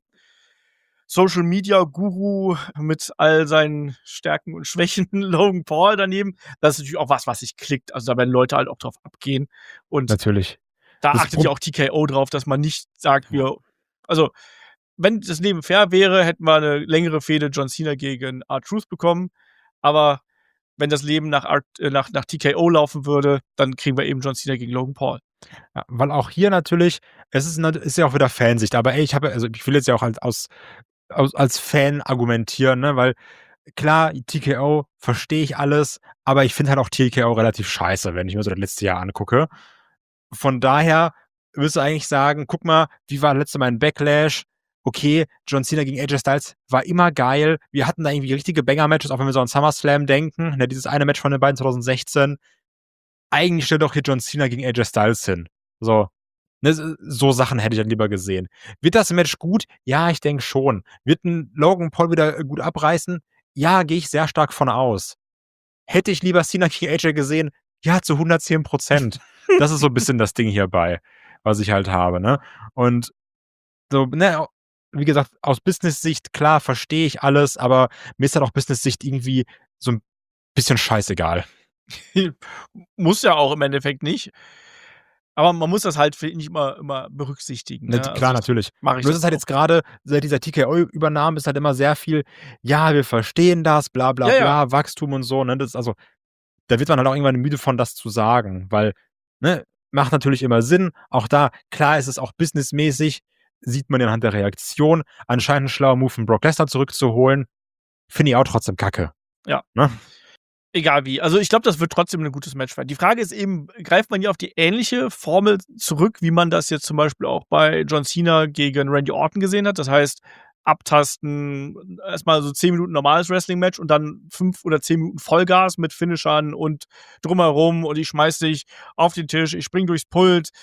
Social-Media-Guru mit all seinen Stärken und Schwächen, Logan Paul daneben. Das ist natürlich auch was sich klickt. Also, da werden Leute halt auch drauf abgehen. Und Natürlich. da Das achtet ja auch TKO drauf, dass man nicht sagt, also, wenn das Leben fair wäre, hätten wir eine längere Fehde John Cena gegen R-Truth bekommen. Aber wenn das Leben nach TKO laufen würde, dann kriegen wir eben John Cena gegen Logan Paul. Ja, weil auch hier natürlich, ist ja auch wieder Fansicht, aber ey, ich will jetzt ja auch als Fan argumentieren, ne, weil klar, TKO verstehe ich alles, aber ich finde halt auch TKO relativ scheiße, wenn ich mir so das letzte Jahr angucke. Von daher würdest du eigentlich sagen, guck mal, wie war letzte Mal ein Backlash? Okay, John Cena gegen AJ Styles war immer geil. Wir hatten da irgendwie richtige Banger-Matches, auch wenn wir so an SummerSlam denken, ne, dieses eine Match von den beiden 2016. Eigentlich stellt doch hier John Cena gegen AJ Styles hin. So. Ne, so Sachen hätte ich dann lieber gesehen. Wird das Match gut? Ja, ich denke schon. Wird ein Logan Paul wieder gut abreißen? Ja, gehe ich sehr stark von aus. Hätte ich lieber Cena gegen AJ gesehen? Ja, zu 110%. Das ist so ein bisschen das Ding hierbei, was ich halt habe, ne? Und so, ne, wie gesagt, aus Business-Sicht, klar, verstehe ich alles, aber mir ist halt auch Business-Sicht irgendwie so ein bisschen scheißegal. Muss ja auch im Endeffekt nicht. Aber man muss das halt, finde ich, immer berücksichtigen, Ne, ne? klar, Also, das natürlich. mache ich Nur ist es halt auch. jetzt gerade seit dieser TKO-Übernahme ist halt immer sehr viel: „Ja, wir verstehen das, bla bla Ja. bla, Wachstum und so", ne? Da wird man halt auch irgendwann müde von, das zu sagen, weil, ne, macht natürlich immer Sinn. Auch da, klar ist es auch businessmäßig, sieht man ja anhand der Reaktion. Anscheinend 'n schlauer Move, 'n Brock Lesnar zurückzuholen. Finde ich auch trotzdem kacke, Ja. ne? Egal wie. Also, ich glaube, das wird trotzdem 'n gutes Match werden. Die Frage ist eben, greift man hier auf die ähnliche Formel zurück, wie man das jetzt zum Beispiel auch bei John Cena gegen Randy Orton gesehen hat? Das heißt, abtasten, erst mal so 10 Minuten normales Wrestling-Match und dann 5 oder 10 Minuten Vollgas mit Finishern und drumherum und ich schmeiße dich auf den Tisch, ich springe durchs Pult,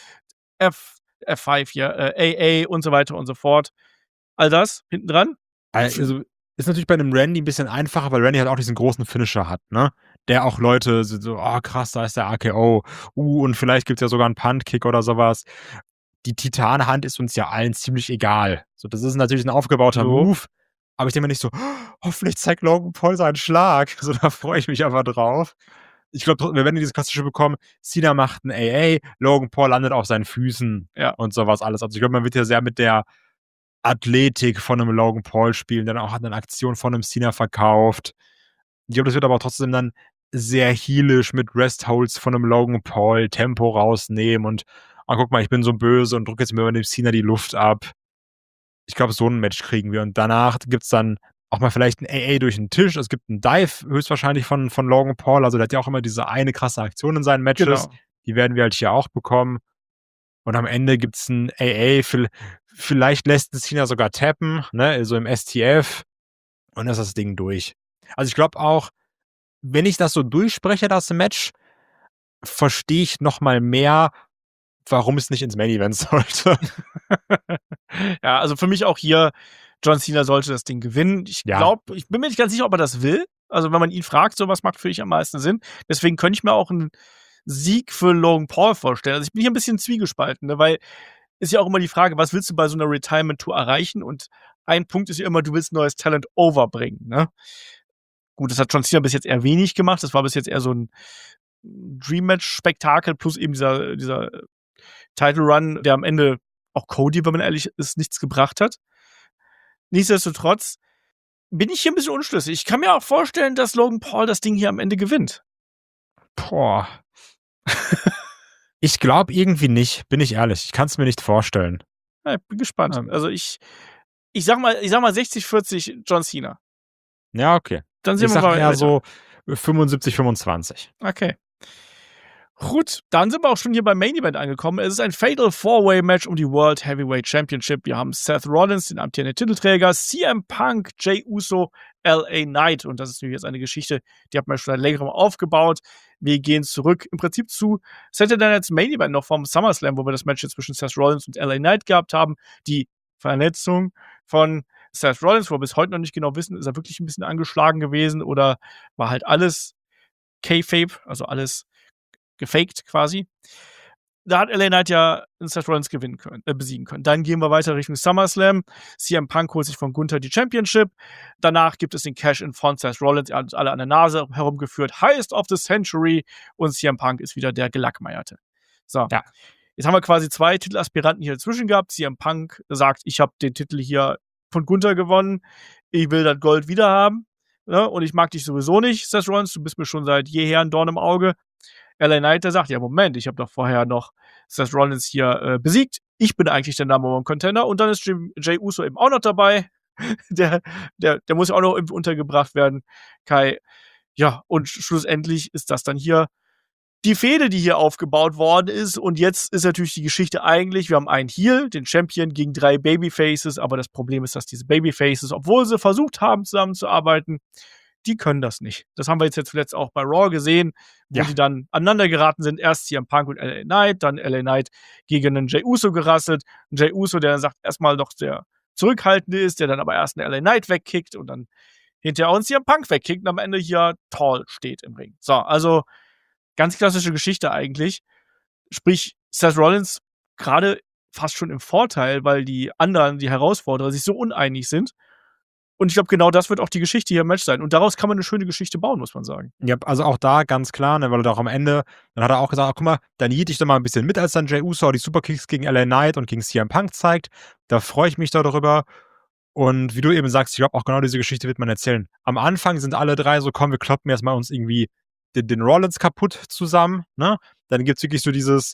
F5 hier, AA und so weiter und so fort. All das hinten dran? Also, ist natürlich bei 'nem Randy 'n bisschen einfacher, weil Randy halt auch diesen großen Finisher hat, ne? Der auch Leute so: „Oh krass, da ist der RKO. Und vielleicht gibt's ja sogar 'n Punt-Kick" oder so was. Die Titanhand ist uns ja allen ziemlich egal. So, das ist natürlich 'n aufgebauter So. Move, aber ich denke mir nicht so: „Hoffentlich zeigt Logan Paul seinen Schlag." So, da freue ich mich einfach drauf. Ich glaube, wir werden dieses Klassische bekommen, Cena macht 'n AA, Logan Paul landet auf seinen Füßen Ja. und so was alles. Also, ich glaube, man wird ja sehr mit der Athletik von 'nem Logan Paul spielen, dann auch eine Aktion von 'nem Cena verkauft. Ich glaube, das wird aber trotzdem dann sehr heelisch mit Rest-Holds von 'nem Logan Paul, Tempo rausnehmen und: „Ah, guck mal, ich bin so böse und drücke jetzt mir bei dem Cena die Luft ab." Ich glaube, so 'n Match kriegen wir und danach gibt's dann auch mal vielleicht 'n AA durch 'n Tisch. Es gibt 'n Dive höchstwahrscheinlich von Logan Paul. Also, der hat ja auch immer diese eine krasse Aktion in seinen Matches. Genau. Die werden wir halt hier auch bekommen. Und am Ende gibt's 'n AA, vielleicht lässt es Cena sogar tappen, ne, so im STF und dann ist das Ding durch. Also, ich glaube auch, wenn ich das so durchspreche, das Match, verstehe ich noch mal mehr, warum es nicht ins Main Event sollte. Ja, also für mich auch hier, John Cena sollte das Ding gewinnen. Ja. Ich bin mir nicht ganz sicher, ob er das will. Also, wenn man ihn fragt, so was macht für dich am meisten Sinn. Deswegen könnte ich mir auch 'n Sieg für Logan Paul vorstellen. Also, ich bin hier 'n bisschen zwiegespalten, ne, weil ist ja auch immer die Frage, was willst du bei so 'ner Retirement-Tour erreichen? Und ein Punkt ist ja immer, du willst neues Talent overbringen, ne? Gut, das hat John Cena bis jetzt eher wenig gemacht. Das war bis jetzt eher so 'n Dream-Match-Spektakel plus eben dieser Title Run, der am Ende auch Cody, wenn man ehrlich ist, nichts gebracht hat. Nichtsdestotrotz bin ich hier ein bisschen unschlüssig. Ich kann mir auch vorstellen, dass Logan Paul das Ding hier am Ende gewinnt. Boah. Ich glaube irgendwie nicht, bin ich ehrlich. Ich kann es mir nicht vorstellen. Ja, ich bin gespannt. Ähm. Also ich sag mal 60-40 John Cena. Ja, okay. Dann sind Ich wir sag mal eher weiter. so 75-25. Okay. Gut, dann sind wir auch schon hier beim Main Event angekommen. Es ist ein Fatal 4-Way-Match um die World Heavyweight Championship. Wir haben Seth Rollins, den amtierenden Titelträger, CM Punk, Jey Uso, LA Knight. Und das ist natürlich jetzt eine Geschichte, die hat man schon seit längerem aufgebaut. Wir gehen zurück im Prinzip zu Saturday Night's Main Event noch vom SummerSlam, wo wir das Match jetzt zwischen Seth Rollins und LA Knight gehabt haben. Die Verletzung von Seth Rollins, wo wir bis heute noch nicht genau wissen, ist er wirklich ein bisschen angeschlagen gewesen oder war halt alles Kayfabe, also alles gefaked quasi. Da hat LA Knight ja Seth Rollins besiegen können. Dann gehen wir weiter Richtung SummerSlam. CM Punk holt sich von Gunther die Championship. Danach gibt es den Cash-In von Seth Rollins. Er hat uns alle an der Nase herumgeführt. Highest of the Century. Und CM Punk ist wieder der Gelackmeierte. So. Ja. Jetzt haben wir quasi 2 Titelaspiranten hier dazwischen gehabt. CM Punk sagt, ich habe den Titel hier von Gunther gewonnen. Ich will das Gold wieder haben. Ja, und ich mag dich sowieso nicht, Seth Rollins. Du bist mir schon seit jeher ein Dorn im Auge. LA Knight, der sagt, ja, Moment, ich habe doch vorher noch Seth Rollins hier besiegt. Ich bin eigentlich der Number One Contender. Und dann ist Jey Uso eben auch noch dabei. der muss ja auch noch irgendwie untergebracht werden. Kai. Ja, und schlussendlich ist das dann hier die Fehde, die hier aufgebaut worden ist. Und jetzt ist natürlich die Geschichte eigentlich, wir haben einen Heel, den Champion, gegen 3 Babyfaces. Aber das Problem ist, dass diese Babyfaces, obwohl sie versucht haben, zusammenzuarbeiten, die können das nicht. Das haben wir jetzt zuletzt auch bei Raw gesehen, wo die dann aneinander geraten sind. Erst CM Punk und LA Knight, dann LA Knight gegen einen Jey Uso gerasselt. Ein Jey Uso, der dann sagt, erstmal doch der Zurückhaltende ist, der dann aber erst einen LA Knight wegkickt und dann hinterher uns CM Punk wegkickt und am Ende hier Tall steht im Ring. So, also ganz klassische Geschichte eigentlich. Sprich, Seth Rollins gerade fast schon im Vorteil, weil die anderen, die Herausforderer, sich so uneinig sind. Und ich glaube, genau das wird auch die Geschichte hier im Match sein. Und daraus kann man eine schöne Geschichte bauen, muss man sagen. Ja, also auch da ganz klar, ne, weil er doch am Ende, dann hat er auch gesagt, guck mal, dann jiet ich doch mal ein bisschen mit, als dann Jey Uso die Superkicks gegen LA Knight und gegen CM Punk zeigt. Da freue ich mich darüber. Und wie du eben sagst, ich glaube auch genau diese Geschichte wird man erzählen. Am Anfang sind alle 3 so, komm, wir kloppen erstmal uns irgendwie den Rollins kaputt zusammen, ne? Dann gibt's wirklich so dieses,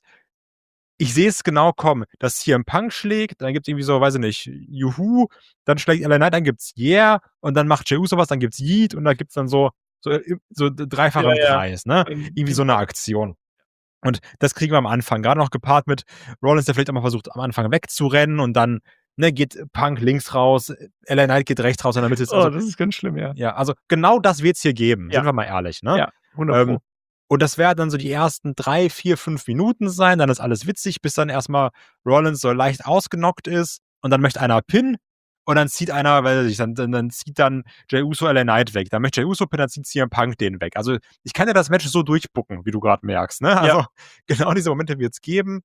ich sehe es genau kommen, dass CM Punk schlägt, dann gibt's irgendwie so, weiß ich nicht, Juhu, dann schlägt LA Knight, dann gibt's Yeah und dann macht Jey Uso was, dann gibt's Yeet und da gibt's dann so dreifachen Preis, ne? Irgendwie so eine Aktion. Und das kriegen wir am Anfang, gerade noch gepaart mit Rollins, der vielleicht auch mal versucht, am Anfang wegzurennen und dann geht Punk links raus, LA Knight geht rechts raus und in der Mitte ist das ist ganz schlimm, ja. Ja, also genau das wird's hier geben, sind wir mal ehrlich, ne? Ja, 100%. Und das werden dann so die ersten 3, 4, 5 Minuten sein, dann ist alles witzig, bis dann erstmal Rollins so leicht ausgenockt ist und dann möchte einer pinnen und dann zieht einer, weiß ich, dann zieht dann Jey Uso LA Knight weg. Dann möchte Jey Uso pinnen, dann zieht CM Punk den weg. Also ich kann ja das Match so durchbucken, wie du gerade merkst, ne? Also genau diese Momente wird's geben.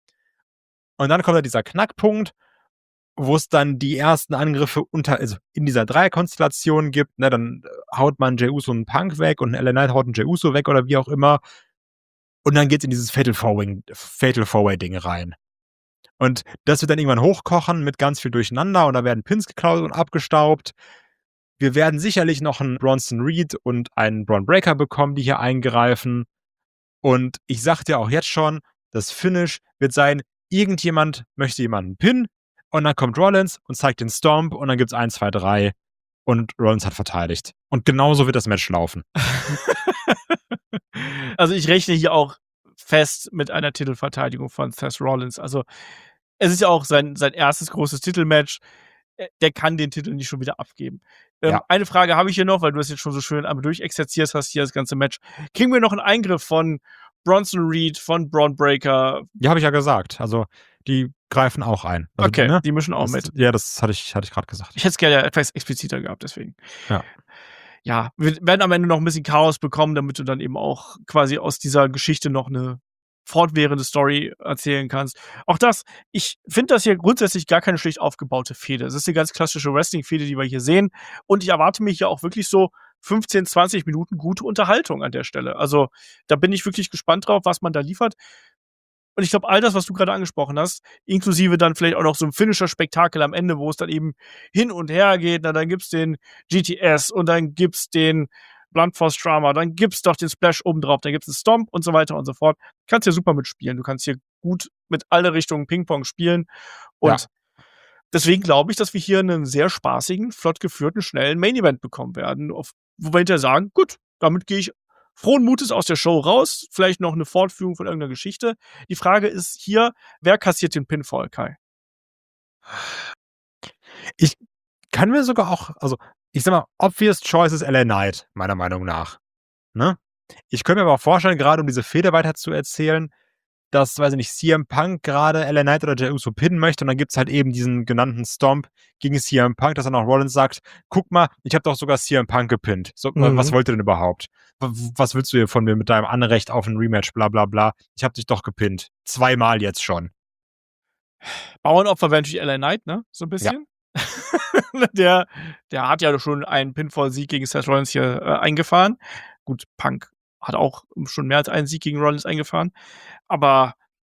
Und dann kommt da dieser Knackpunkt, wo es dann die ersten Angriffe also in dieser Dreierkonstellation gibt, ne, dann haut man Jey Uso einen Punk weg und LA Knight haut einen Jey Uso weg oder wie auch immer. Und dann geht's in dieses Fatal 4-Way-Ding rein. Und das wird dann irgendwann hochkochen mit ganz viel Durcheinander und da werden Pins geklaut und abgestaubt. Wir werden sicherlich noch einen Bronson Reed und einen Braun Breaker bekommen, die hier eingreifen. Und ich sag dir auch jetzt schon, das Finish wird sein, irgendjemand möchte jemanden pinnen und dann kommt Rollins und zeigt den Stomp und dann gibt's 1, 2, 3 und Rollins hat verteidigt. Und genauso wird das Match laufen. Also ich rechne hier auch fest mit einer Titelverteidigung von Seth Rollins. Also es ist ja auch sein erstes großes Titelmatch. Der kann den Titel nicht schon wieder abgeben. Eine Frage habe ich hier noch, weil du das jetzt schon so schön einmal durchexerziert hast, hier das ganze Match. Kriegen wir noch einen Eingriff von Bronson Reed, von Braun Breaker? Ja, habe ich ja gesagt. Also die greifen auch ein. Also, okay, ne? die mischen auch mit. Ja, das hatte ich gerade gesagt. Ich hätte es gerne etwas expliziter gehabt, deswegen. Ja. Ja, wir werden am Ende noch ein bisschen Chaos bekommen, damit du dann eben auch quasi aus dieser Geschichte noch eine fortwährende Story erzählen kannst. Auch das, ich finde das hier grundsätzlich gar keine schlecht aufgebaute Fehde. Es ist eine ganz klassische Wrestling-Fehde, die wir hier sehen. Und ich erwarte mich ja auch wirklich so 15, 20 Minuten gute Unterhaltung an der Stelle. Also da bin ich wirklich gespannt drauf, was man da liefert. Und ich glaube, all das, was du gerade angesprochen hast, inklusive dann vielleicht auch noch so 'n Finisher-Spektakel am Ende, wo es dann eben hin und her geht. Na, dann gibt's den GTS und dann gibt's den Blunt Force Trauma, dann gibt's doch den Splash obendrauf, dann gibt's 'n Stomp und so weiter und so fort. Kannst hier super mitspielen. Du kannst hier gut mit alle Richtungen Ping-Pong spielen Ja. und deswegen glaube ich, dass wir hier 'nen sehr spaßigen, flott geführten, schnellen Main-Event bekommen werden, wo wir hinterher sagen: „Gut, damit gehe ich frohen Mutes aus der Show raus.“ Vielleicht noch 'ne Fortführung von irgend 'ner Geschichte. Die Frage ist hier: Wer kassiert den Pinfall, Kai? Ich kann mir sogar auch also, ich sage mal, obvious choice ist LA Knight, meiner Meinung nach, ne? Ich könnte mir aber auch vorstellen, grade um diese Fehde weiter zu erzählen, dass, weiß ich nicht, CM Punk grade LA Knight oder Jey Uso pinnen möchte und dann gibt's halt eben diesen genannten Stomp gegen CM Punk, dass dann auch Rollins sagt: „Guck mal, ich habe doch sogar CM Punk gepinnt. So, was wollt ihr denn überhaupt? Was willst du hier von mir mit deinem Anrecht auf 'n Rematch, bla bla bla? Ich habe dich doch gepinnt. Zweimal jetzt schon.“ Bauernopfer wäre natürlich LA Knight, ne, so 'n Ja. bisschen. Der hat ja schon einen Pinfall-Sieg gegen Seth Rollins hier, eingefahren. Gut, Punk hat auch schon mehr als einen Sieg gegen Rollins eingefahren, aber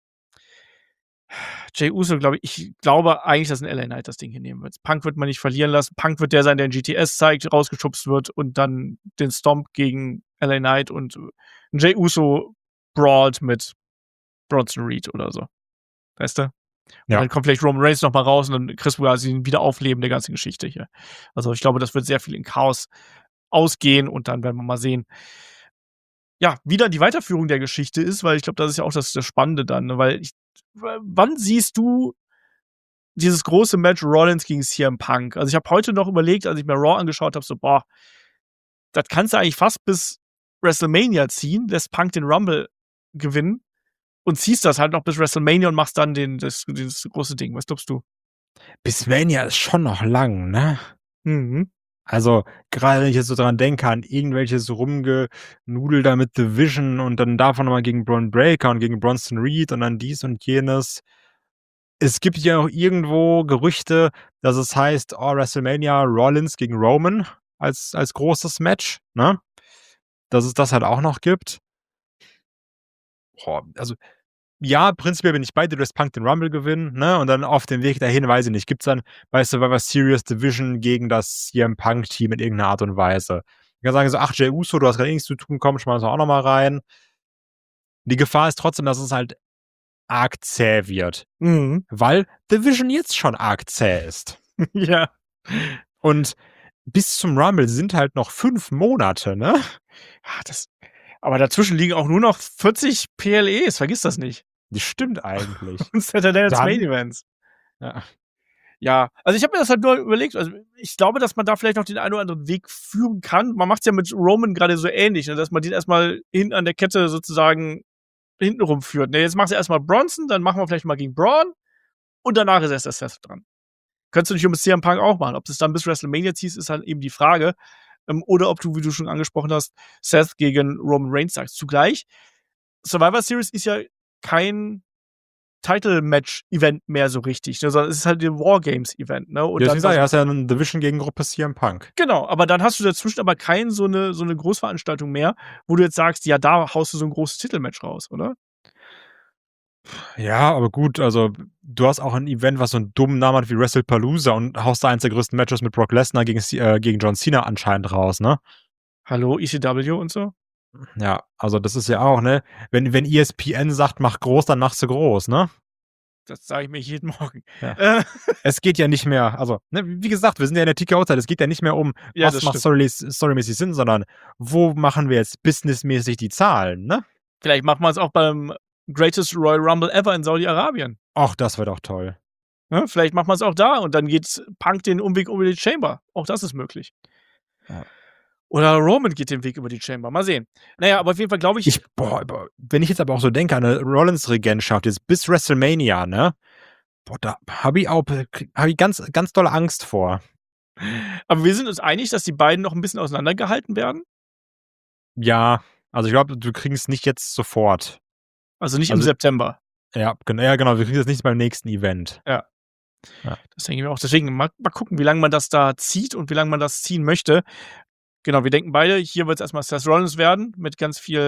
Jey Uso, ich glaube eigentlich, dass 'n LA Knight das Ding hier nehmen wird. Punk wird man nicht verlieren lassen. Punk wird der sein, der 'n GTS zeigt, rausgeschubst wird und dann den Stomp gegen LA Knight und Jey Uso brawlt mit Bronson Reed oder so. Weißt du? Und Ja. dann kommt vielleicht Roman Reigns noch mal raus und dann kriegst du quasi 'n Wiederaufleben der ganzen Geschichte hier. Also, ich glaube, das wird sehr viel in Chaos ausgehen und dann werden wir mal sehen, ja, wie dann die Weiterführung der Geschichte ist, weil ich glaube, das ist ja auch das Spannende dann, ne? Weil wann siehst du dieses große Match Rollins gegen CM Punk? Also, ich habe heute noch überlegt, als ich mir Raw angeschaut habe, so: „Boah, das kannst du eigentlich fast bis WrestleMania ziehen, lässt Punk den Rumble gewinnen und ziehst das halt noch bis WrestleMania und machst dann dieses große Ding.“ Was glaubst du? Bis Mania ist schon noch lang, ne? Mhm. Also, grade wenn ich jetzt so dran denke an irgendwelches Rumgenudel da mit The Vision und dann davon noch mal gegen Bron Breakker und gegen Bronson Reed und dann dies und jenes. Es gibt ja auch irgendwo Gerüchte, dass es heißt, oh, WrestleMania Rollins gegen Roman als großes Match, ne? Dass es das halt auch noch gibt. Boah, also, ja, prinzipiell bin ich bei dir, du lässt Punk den Rumble gewinnen, ne? Und dann auf dem Weg dahin, weiß ich nicht, gibt's dann bei Survivor Series Division gegen das CM Punk-Team in irgendeiner Art und Weise. Ich kann sagen so: „Ach, Jey Uso, du hast grad eh nichts zu tun, komm, schmeißen wir auch noch mal rein.“ Die Gefahr ist trotzdem, dass es halt arg zäh wird, Mhm. weil Division jetzt schon arg zäh ist. Ja. Und bis zum Rumble sind halt noch 5 Monate, ne? Ja, aber dazwischen liegen auch nur noch 40 PLEs, vergiss das nicht. Das stimmt eigentlich. Und Saturday Night's Main Dann Events. ja. Ja, also ich habe mir das halt nur überlegt, also ich glaube, dass man da vielleicht noch den einen oder anderen Weg führen kann. Man macht's ja mit Roman grade so ähnlich, ne, dass man den erst mal hinten an der Kette sozusagen hintenrum führt. Ne, jetzt machst du erst mal Bronson, dann machen wir vielleicht mal gegen Braun und danach ist erst der Seth dran. Könntest du nicht mit CM Punk auch machen. Ob du's dann bis WrestleMania ziehst, ist halt eben die Frage. Oder ob du, wie du schon angesprochen hast, Seth gegen Roman Reigns sagst. Zugleich, Survivor Series ist ja kein Title-Match-Event mehr so richtig, ne, sondern es ist halt 'n War-Games-Event, ne? Und Ja, dann deswegen sage ich, hast ja 'ne Division-Gegengruppe CM Punk. genau, aber dann hast du dazwischen aber so 'ne Großveranstaltung mehr, wo du jetzt sagst: „Ja, da haust du so 'n großes Titelmatch raus“, oder? Ja, aber gut, also, du hast auch 'n Event, was so 'n dummen Namen hat wie WrestlePalooza und haust da eins der größten Matches mit Brock Lesnar gegen John Cena anscheinend raus, ne? Hallo, ECW und so? Ja, also, das ist ja auch, ne? Wenn ESPN sagt: „Mach groß“, dann machst du groß, ne? Das sage ich mir jeden Morgen. Ja. Äh, Es geht ja nicht mehr also, ne, wie gesagt, wir sind ja in der TKO-Zeit. Es geht ja nicht mehr um, ja, was das macht stimmt. storymäßig Sinn, sondern wo machen wir jetzt businessmäßig die Zahlen, ne? Vielleicht macht man's auch beim Greatest Royal Rumble ever in Saudi-Arabien, Ach, das wäre doch toll. ne? Vielleicht macht man's auch da und dann geht Punk den Umweg über die Chamber. Auch das ist möglich. Ja. Oder Roman geht den Weg über die Chamber. Mal sehen. Na ja, aber auf jeden Fall glaube ich. Boah, wenn ich jetzt aber auch so denke an 'ne Rollins-Regentschaft jetzt bis WrestleMania, ne? Boah, da habe ich ganz ganz dolle Angst vor. Aber wir sind uns einig, dass die beiden noch 'n bisschen auseinandergehalten werden? Ja, also, ich glaube, du kriegst nicht jetzt sofort. Also nicht im Also, September. ja, genau, wir kriegen das nicht beim nächsten Event. Ja. Ja. Das denke ich mir auch. Deswegen mal gucken, wie lange man das da zieht und wie lange man das ziehen möchte. Genau, wir denken beide, hier wird's erst mal Seth Rollins werden mit ganz viel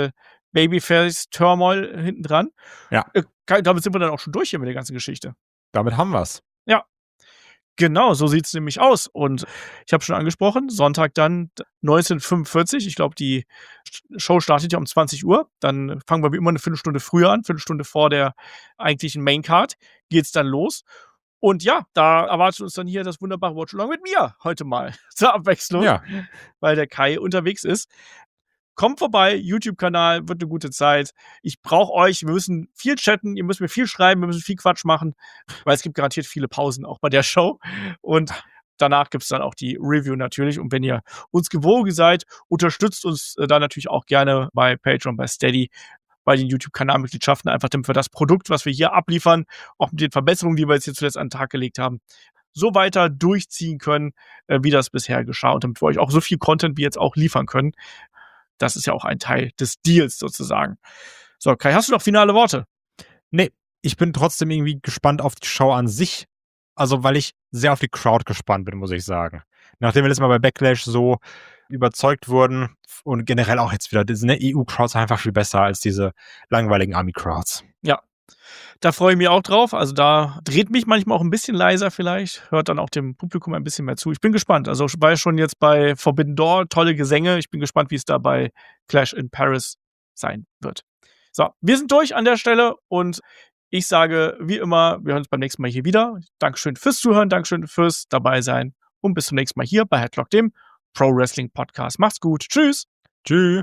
Babyface-Turmoil hinten dran. Ja. Damit sind wir dann auch schon durch hier mit der ganzen Geschichte. Damit haben wir's. Ja. Genau, so sieht's nämlich aus. Und ich habe schon angesprochen, Sonntag dann 19:45. Ich glaube, die Show startet ja um 20 Uhr. Dann fangen wir wie immer eine Viertelstunde früher an, Viertelstunde vor der eigentlichen Maincard geht's dann los. Und ja, da erwartet uns dann hier das wunderbare Watch-Along mit mir heute mal zur Abwechslung, Ja. weil der Kai unterwegs ist. Kommt vorbei, YouTube-Kanal, wird eine gute Zeit. Ich brauche euch, wir müssen viel chatten, ihr müsst mir viel schreiben, wir müssen viel Quatsch machen, weil es gibt garantiert viele Pausen auch bei der Show. Und danach gibt's dann auch die Review natürlich. Und wenn ihr uns gewogen seid, unterstützt uns da natürlich auch gerne bei Patreon, bei Steady, bei den YouTube-Kanalmitgliedschaften, einfach damit wir das Produkt, was wir hier abliefern, auch mit den Verbesserungen, die wir jetzt hier zuletzt an den Tag gelegt haben, so weiter durchziehen können, wie das bisher geschah. Und damit wir euch auch so viel Content wie jetzt auch liefern können. Das ist ja auch ein Teil des Deals sozusagen. So, Kai, hast du noch finale Worte? Nee, ich bin trotzdem irgendwie gespannt auf die Show an sich. Also, weil ich sehr auf die Crowd gespannt bin, muss ich sagen. Nachdem wir letztes Mal bei Backlash so überzeugt wurden und generell auch jetzt wieder, diese EU-Crowds sind einfach viel besser als diese langweiligen Army-Crowds. Ja, da freue ich mich auch drauf. Also da dreht mich manchmal auch ein bisschen leiser vielleicht, hört dann auch dem Publikum ein bisschen mehr zu. Ich bin gespannt. Also war ja schon jetzt bei Forbidden Door, tolle Gesänge. Ich bin gespannt, wie es da bei Clash in Paris sein wird. So, wir sind durch an der Stelle und ich sage, wie immer, wir hören uns beim nächsten Mal hier wieder. Dankeschön fürs Zuhören, Dankeschön fürs dabei sein und bis zum nächsten Mal hier bei Headlock, dem Pro Wrestling Podcast. Macht's gut. Tschüss. Tschüss.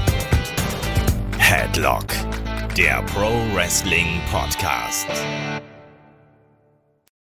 Headlock, der Pro Wrestling Podcast.